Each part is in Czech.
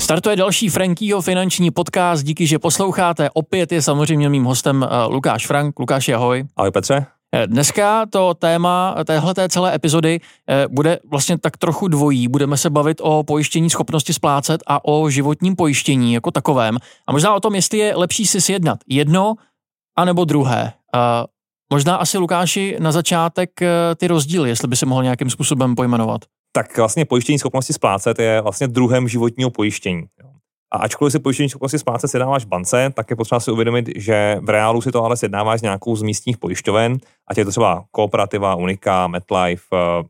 Startuje další Frankyho finanční podcast, díky, že posloucháte. Opět je samozřejmě mým hostem Lukáš Frank. Lukáši, ahoj. Ahoj Petře. Dneska to téma téhleté celé epizody bude vlastně tak trochu dvojí. Budeme se bavit o pojištění schopnosti splácet a o životním pojištění jako takovém. A možná o tom, jestli je lepší si sjednat jedno anebo druhé. Možná asi, Lukáši, na začátek ty rozdíly, jestli by se mohl nějakým způsobem pojmenovat. Tak vlastně pojištění schopnosti splácet je vlastně druhem životního pojištění. A ačkoliv si pojištění schopnosti splácet sjednáváš v bance, tak je potřeba si uvědomit, že v reálu si to ale sjednáváš s nějakou z místních pojišťoven, ať je to třeba Kooperativa, Unika, MetLife,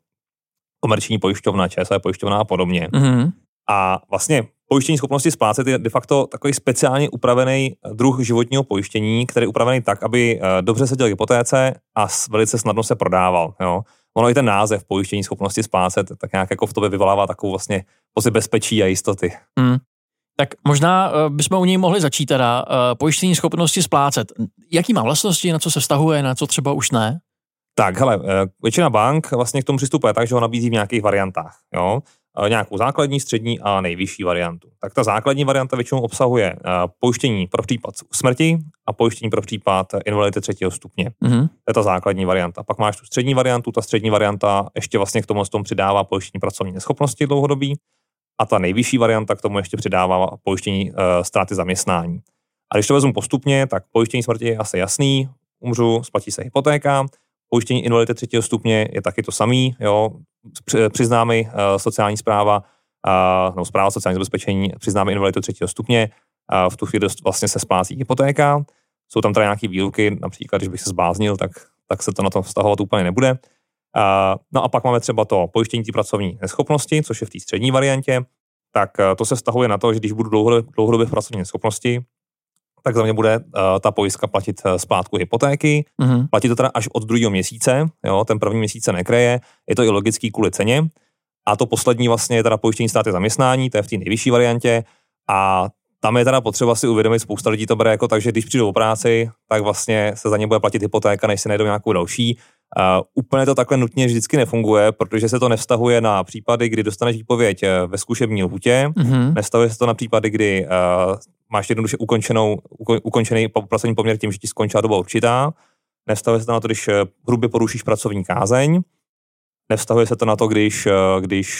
Komerční pojišťovna, ČSA pojišťovna a podobně. Mm-hmm. A vlastně pojištění schopnosti splácet je de facto takový speciálně upravený druh životního pojištění, který je upravený tak, aby dobře seděl k hypotéce a velice snadno se prodával. Jo. Ono i ten název pojištění schopnosti splácet tak nějak jako v tobě vyvolává takovou vlastně pocit bezpečí a jistoty. Tak možná bychom u něj mohli začít teda pojištění schopnosti splácet. Jaký má vlastnosti, na co se vztahuje, na co třeba už ne? Tak, hele, většina bank vlastně k tomu přistupuje tak, že ho nabízí v nějakých variantách. Jo? Nějakou základní, střední a nejvyšší variantu. Tak ta základní varianta většinou obsahuje pojištění pro případ smrti a pojištění pro případ invalidity 3. stupně. Mm-hmm. To je ta základní varianta. Pak máš tu střední variantu, ta střední varianta ještě vlastně k tomu přidává pojištění pracovní neschopnosti dlouhodobí a ta nejvyšší varianta k tomu ještě přidává pojištění ztráty zaměstnání. A když to vezmu postupně, tak pojištění smrti je asi jasný, umřu, splatí se hypotéka, pojištění invalidity 3. stupně je taky to samý, jo, přiznáme sociální správa, nebo správa sociální zabezpečení, přiznáme invaliditu 3. stupně, v tu chvíli vlastně se splácí hypotéka, jsou tam teda nějaké výluky, například, když bych se zbláznil, tak se to na to vztahovat úplně nebude. No a pak máme třeba to pojištění té pracovní neschopnosti, což je v té střední variantě, tak to se vztahuje na to, že když budu dlouhodobě v pracovní neschopnosti, tak za mě bude ta pojistka platit splátku hypotéky. Mm-hmm. Platí to teda až od 2. měsíce, jo, ten první měsíc se nekryje, je to i logický kvůli ceně. A to poslední vlastně je teda pojištění ztráty zaměstnání, to je v té nejvyšší variantě. A tam je teda potřeba si uvědomit, spousta lidí to bere jako tak, že když přijdou o práci, tak vlastně se za ně bude platit hypotéka, než si najdou nějakou další. Úplně to takhle nutně vždycky nefunguje, protože se to nevztahuje na případy, kdy dostaneš výpověď ve zkušební lhůtě, nevztahuje se to na případy, kdy máš jednoduše ukončený pracovní poměr tím, že ti skončila doba určitá, nevztahuje se to na to, když hrubě porušíš pracovní kázeň, nevztahuje se to na to, když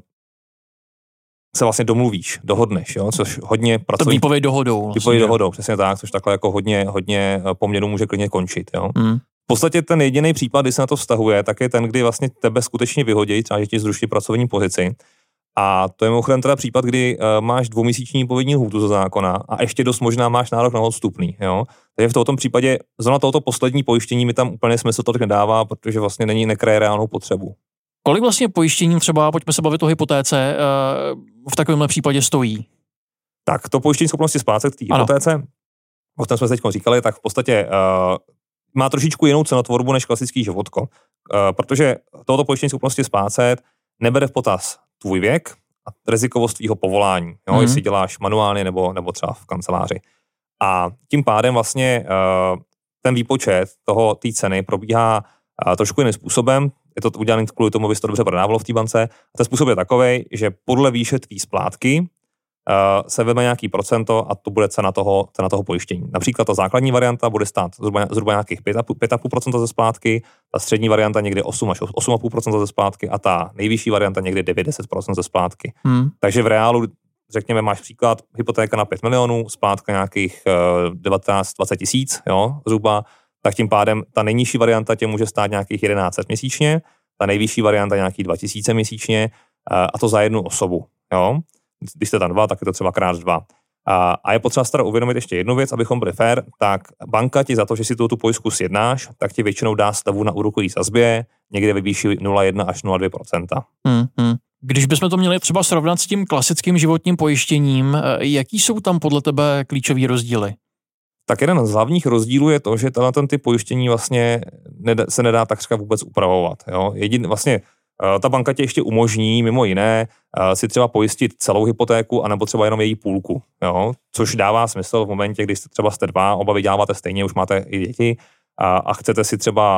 se vlastně dohodneš, jo, což hodně pracovní... To výpověď dohodou. Vlastně, výpověď dohodou, přesně tak, což takhle jako hodně poměrů může klidně končit, jo. V podstatě ten jediný případ, kdy se na to vztahuje, tak je ten, kdy vlastně tebe skutečně vyhodí, třeba že ti zruší pracovní pozici. A to je mimochodem teda případ, kdy máš 2měsíční výpovědní lhůtu ze zákona a ještě dost možná máš nárok na odstupný, jo. Takže v tomto případě zrovna tohoto poslední pojištění mi tam úplně smysl tolik nedává, protože vlastně nekryje reálnou potřebu. Kolik vlastně pojištění třeba, pojďme se bavit o hypotéce, v takovémhle případě stojí? Tak to pojištění schopnosti splácet k té hypotéce, o tom jsme teď říkali, tak v podstatě má trošičku jinou cenotvorbu než klasický životko, protože tohoto pojištění schopnosti splácet nebere v potaz tvůj věk a rizikovost tvýho povolání, jo, jestli děláš manuálně nebo třeba v kanceláři. A tím pádem vlastně ten výpočet té ceny probíhá trošku jiným způsobem. Je to udělané kvůli tomu, aby se to dobře prodávalo v té bance. A ten způsob je takovej, že podle výše tvý splátky se veme nějaký procento a to bude cena toho pojištění. Například ta základní varianta bude stát zhruba nějakých 5,5% ze splátky, ta střední varianta někde 8 až 8,5% ze splátky a ta nejvyšší varianta někde 9-10% ze splátky. Takže v reálu, řekněme, máš příklad, hypotéka na 5 milionů, splátka nějakých 19-20 tisíc, jo, zhruba, tak tím pádem ta nejnižší varianta tě může stát nějakých 1100 měsíčně, ta nejvyšší varianta nějakých 2000 měsíčně a to za jednu osobu, jo. Když jste tam 2, tak je to třeba krát 2. A je potřeba se uvědomit ještě jednu věc, abychom byli fair, tak banka ti za to, že si tu pojistku sjednáš, tak ti většinou dá slevu na úrokové sazbě, někde ve výši 0,1 až 0,2%. Když bychom to měli třeba srovnat s tím klasickým životním pojištěním, jaký jsou tam podle tebe klíčový rozdíly? Tak jeden z hlavních rozdílů je to, že ten typ pojištění vlastně se nedá takřka vůbec upravovat. Jo? Vlastně ta banka tě ještě umožní, mimo jiné, si třeba pojistit celou hypotéku, anebo třeba jenom její půlku, jo? Což dává smysl v momentě, kdy jste 2, oba vyděláváte stejně, už máte i děti a chcete si třeba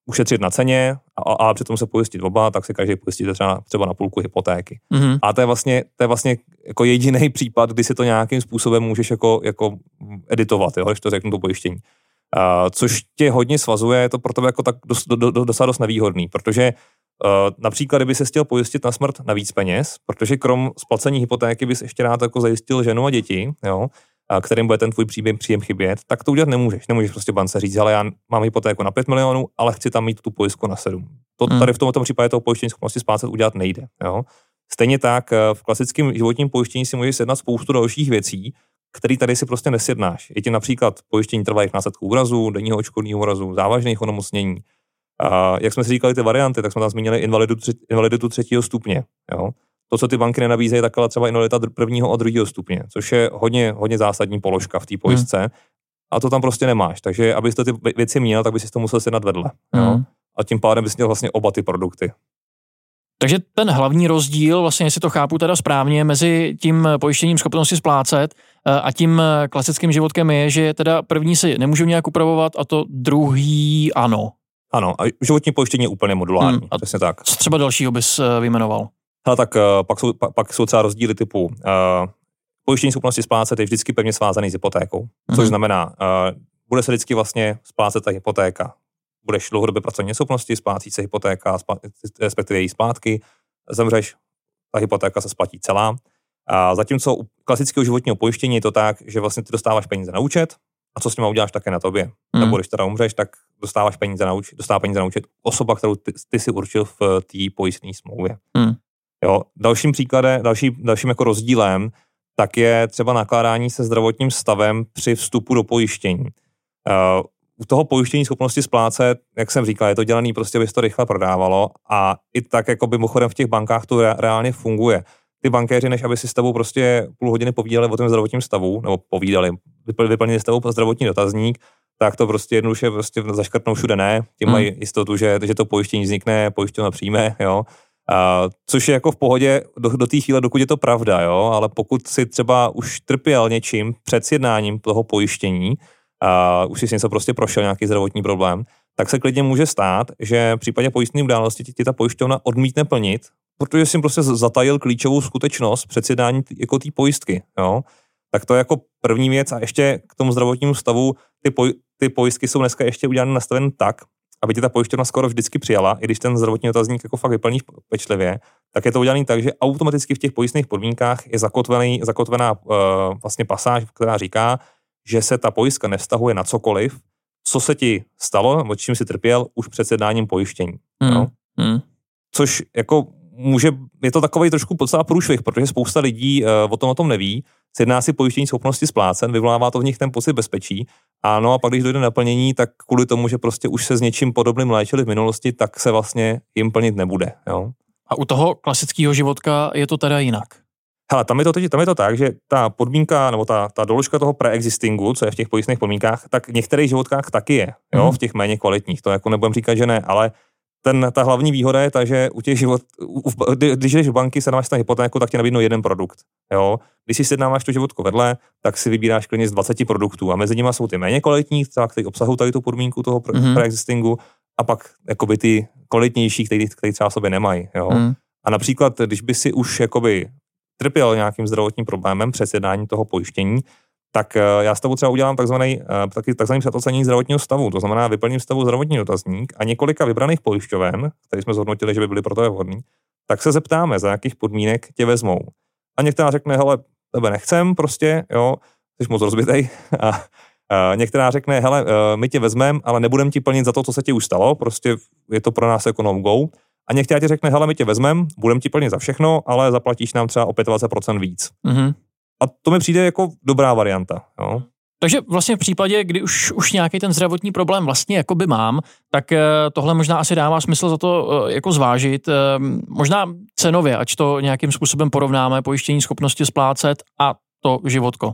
ušetřit na ceně a přitom se pojistit oba, tak se každý pojistí třeba na půlku hypotéky. Mm-hmm. A to je vlastně jako jediný případ, kdy si to nějakým způsobem můžeš jako editovat, jo, když to řeknu to pojištění. Což tě hodně svazuje, je to pro tebe jako tak dost nevýhodný, protože například, kdyby se chtěl pojistit na smrt na víc peněz, protože krom splacení hypotéky bys ještě rád jako zajistil ženu a děti, jo, kterým bude ten tvůj příjem chybět, tak to udělat nemůžeš. Nemůžeš prostě bance říct, ale já mám hypotéku na 5 milionů, ale chci tam mít tu pojistku na 7. To tady v tomto případě toho pojištění schopnosti splácet udělat nejde. Jo. Stejně tak v klasickém životním pojištění si můžeš sjednat spoustu dalších věcí, který tady si prostě nesjednáš. Je ti například pojištění trvalých následků úrazu, denního odškodného úrazu, závažných onemocnění. Jak jsme si říkali ty varianty, tak jsme tam zmínili invaliditu 3. stupně. Jo. To, co ty banky nenabízejí, tak ale třeba invalidita 1. a 2. stupně, což je hodně zásadní položka v té pojistce. A to tam prostě nemáš. Takže abys ty věci měl, tak bys si to musel sjednat vedle. Jo. A tím pádem bys měl vlastně oba ty produkty. Takže ten hlavní rozdíl, vlastně jestli to chápu teda správně, mezi tím pojištěním schopnosti splácet a tím klasickým životkem je, že teda první si nemůžu nějak upravovat a to druhý ano. Ano, a životní pojištění je úplně modulární, přesně tak. Co třeba dalšího bys vyjmenoval? Hele, tak pak jsou třeba rozdíly typu pojištění schopnosti splácet je vždycky pevně svázaný s hypotékou, což znamená, bude se vždycky vlastně splácet ta hypotéka. Budeš dlouhodobě pracovní neschopnosti, splácí se hypotéka, respektive její splátky, zemřeš, ta hypotéka se splatí celá. A zatímco u klasického životního pojištění je to tak, že vlastně ty dostáváš peníze na účet a co s nimi uděláš také na tobě. Nebo když teda umřeš, tak dostává peníze na účet osoba, kterou ty si určil v té pojistné smlouvě. Jo, dalším jako rozdílem tak je třeba nakládání se zdravotním stavem při vstupu do pojištění. U toho pojištění schopnosti splácet, jak jsem říkal, je to dělaný prostě, aby se to rychle prodávalo a i tak jako by mimochodem v těch bankách to reálně funguje. Ty bankéři, než aby si s tebou prostě půl hodiny povídali o tom zdravotním stavu, nebo vyplnili s tebou zdravotní dotazník, tak to prostě jednoduše zaškrtnou všude ne, tím mají jistotu, že to pojištění vznikne, pojišťovna přijme, jo. Což je jako v pohodě do té chvíle, dokud je to pravda, jo, ale pokud si třeba už trpěl něčím před sjednáním toho pojištění, už si něco prostě prošel nějaký zdravotní problém, tak se klidně může stát, že v případě pojistné události ti ta pojišťovna odmítne plnit, protože jsi prostě zatajil klíčovou skutečnost před sjednáním jako té pojistky, jo. Tak to je jako první věc a ještě k tomu zdravotnímu stavu ty pojistky jsou dneska ještě udělané nastaven tak, aby ti ta pojišťovna skoro vždycky přijala, i když ten zdravotní otazník jako fakt vyplníš pečlivě, tak je to udělané tak, že automaticky v těch pojistných podmínkách je zakotvená vlastně pasáž, která říká, že se ta pojistka nevztahuje na cokoliv, co se ti stalo, nebo čím si trpěl už před sjednáním pojištění. No? Což jako je to takový trošku docela průšvih, protože spousta lidí o tom neví, sjedná si pojištění schopnosti splácet, vyvolává to v nich ten pocit bezpečí, a pak když dojde naplnění, tak kvůli tomu, že prostě už se s něčím podobným léčili v minulosti, tak se vlastně jim plnit nebude. Jo? A u toho klasického životka je to teda jinak? Hele, tam je to tak, že ta podmínka, nebo ta doložka toho preexistingu, co je v těch pojistných podmínkách, tak v některých životkách taky je, jo, v těch méně kvalitních, to jako nebudem říkat, že ne, ale ta hlavní výhoda je ta, že u těch když jdeš v banky, sednáš na hypotéku, tak ti nabídnou jeden produkt, jo. Když si sednáváš to životko vedle, tak si vybíráš klidně z 20 produktů a mezi nimi jsou ty méně kvalitní, které obsahují tady tu podmínku toho preexistingu a pak jakoby ty kvalitnější, který třeba sobě nemají, jo. A například, když by si už jakoby trpěl nějakým zdravotním problémem před sjednáním toho pojištění, tak já s tebou třeba udělám takzvaný předhodnocení zdravotního stavu, to znamená vyplním stavu zdravotní dotazník a několika vybraných pojišťoven, které jsme zhodnotili, že by byly pro tebe vhodný, tak se zeptáme, za jakých podmínek tě vezmou. A některá řekne, hele, tebe nechcem prostě, jo, jsi moc rozbitej. A některá řekne, hele, my tě vezmeme, ale nebudeme ti plnit za to, co se ti už stalo, prostě je to pro nás jako no-go. A některá ti řekne, hele, my tě vezmeme, budeme ti plnit za všechno, ale zaplatíš nám třeba o 25% víc. A to mi přijde jako dobrá varianta. Jo? Takže vlastně v případě, kdy už nějaký ten zdravotní problém vlastně jakoby mám, tak tohle možná asi dává smysl za to jako zvážit. Možná cenově, ať to nějakým způsobem porovnáme, pojištění schopnosti splácet a to životko.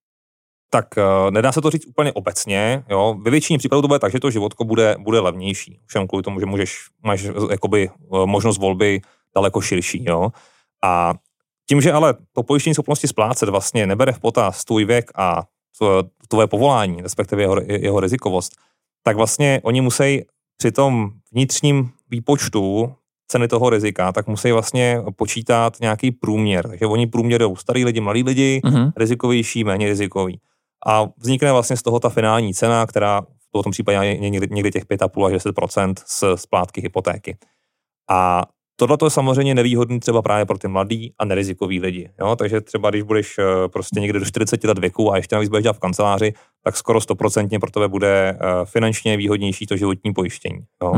Tak nedá se to říct úplně obecně. Jo? Ve většině případů to bude tak, že to životko bude levnější. Všem kvůli tomu, že máš jakoby možnost volby daleko širší. Jo? A tím, že ale to pojištění schopnosti splácet vlastně nebere v potaz tvůj věk a tvoje povolání, respektive jeho rizikovost, tak vlastně oni musí při tom vnitřním výpočtu ceny toho rizika, tak musí vlastně počítat nějaký průměr. Takže oni průměrují starý lidi, mladí lidi, rizikovější, méně rizikový. A vznikne vlastně z toho ta finální cena, která v tom případě je někdy těch 5,5 až 10% z splátky hypotéky. A tohle je samozřejmě nevýhodný třeba právě pro ty mladý a nerizikový lidi. Jo? Takže třeba když budeš prostě někde do 40 let věku a ještě navíc budeš dělat v kanceláři, tak skoro 100% pro tebe bude finančně výhodnější to životní pojištění. Jo?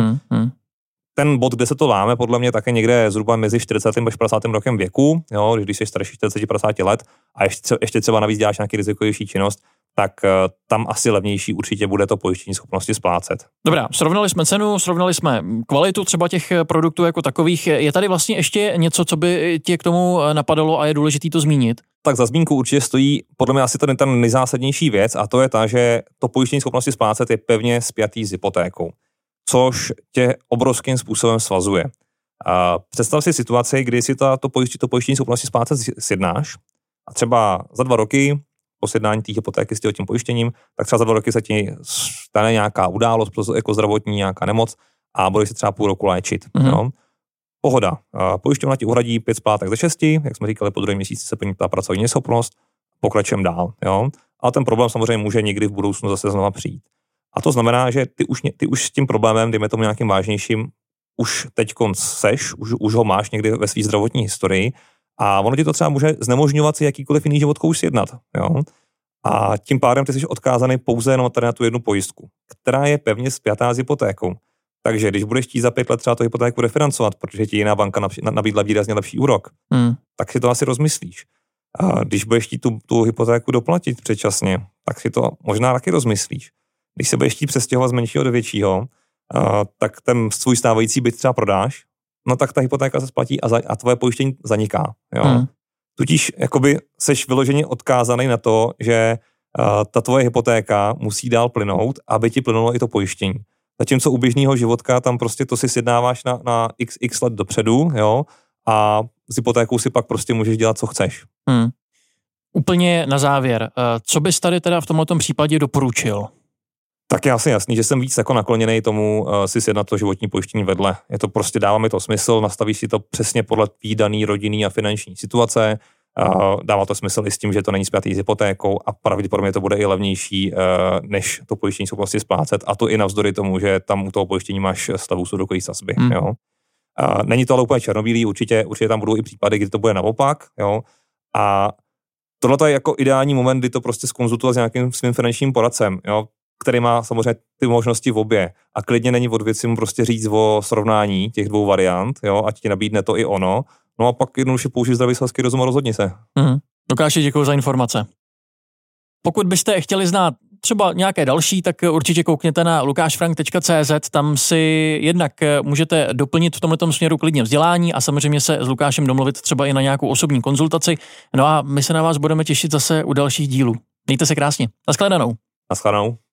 Ten bod, kde se to láme, podle mě také někde zhruba mezi 40. až 50. rokem věku, jo? Když jsi starší 40-50 let a ještě třeba navíc děláš nějaký rizikovější činnost, tak tam asi levnější určitě bude to pojištění schopnosti splácet. Dobrá, srovnali jsme cenu, srovnali jsme kvalitu třeba těch produktů jako takových. Je tady vlastně ještě něco, co by tě k tomu napadalo a je důležité to zmínit? Tak za zmínku určitě stojí podle mě asi ta nejzásadnější věc a to je ta, že to pojištění schopnosti splácet je pevně spjatý s hypotékou, což tě obrovským způsobem svazuje. Představ si situaci, kdy si to pojištění schopnosti splácet sjednáš a třeba za 2 roky po sjednání té hypotéky s tím pojištěním, tak třeba za 2 roky se ti stane nějaká událost, jako zdravotní, nějaká nemoc a budeš se třeba půl roku léčit. Jo? Pohoda. Pojišťovna ti uhradí 5 splátek ze 6, jak jsme říkali, po 2. měsíci se plní ta pracovní neschopnost, pokračujeme dál. Jo? Ale ten problém samozřejmě může někdy v budoucnu zase znova přijít. A to znamená, že ty už s tím problémem, dejme tomu nějakým vážnějším, už teďkon seš, už ho máš někdy ve své zdravotní historii a ono ti to třeba může znemožňovat si jakýkoliv jiný život už sjednat. Jo? A tím pádem ty jsi odkázaný pouze jenom na tu jednu pojistku, která je pevně spjatá s hypotékou. Takže když budeš chtít za 5 let třeba tu hypotéku refinancovat, protože ti jiná banka nabídla výrazně lepší úrok, tak si to asi rozmyslíš. A když budeš chtít tu hypotéku doplatit předčasně, tak si to možná taky rozmyslíš. Když se budeš chtít přestěhovat z menšího do většího, tak ten svůj stávající byt třeba prodáš, no tak ta hypotéka se splatí a tvoje pojištění zaniká. Jo? Tudíž jakoby seš vyloženě odkázaný na to, že ta tvoje hypotéka musí dál plynout, aby ti plynulo i to pojištění. Zatímco u běžného životka tam prostě to si sjednáváš na x let dopředu, jo, a s hypotékou si pak prostě můžeš dělat, co chceš. Úplně na závěr, co bys tady teda v tomto případě doporučil? Tak je asi jasný, že jsem víc jako nakloněný tomu si sjednat to životní pojištění vedle. Je to prostě, dává mi to smysl, nastavíš si to přesně podle tvý daný rodinný a finanční situace, dává to smysl i s tím, že to není spjatý s hypotékou a pravděpodobně to bude i levnější, než to pojištění schopnosti splácet, a to i navzdory tomu, že tam u toho pojištění máš slevu z úrokové sazby. Jo. Není to ale úplně černobílý, určitě tam budou i případy, kdy to bude naopak, jo. A tohle je jako ideální moment, kdy to prostě zkonzultovat s nějakým svým finančním poradcem, jo, který má samozřejmě ty možnosti v obě a klidně není od věci mu prostě říct o srovnání těch 2 variant, jo, ať ti nabídne to i ono. No a pak jednoduše použij zdravý selský rozum a rozhodni se. Lukáši, děkuji za informace. Pokud byste chtěli znát třeba nějaké další, tak určitě koukněte na lukášfrank.cz, tam si jednak můžete doplnit v tomto směru klidně vzdělání a samozřejmě se s Lukášem domluvit třeba i na nějakou osobní konzultaci. No a my se na vás budeme těšit zase u dalších dílů. Mějte se krásně. Naschledanou. Naschledanou.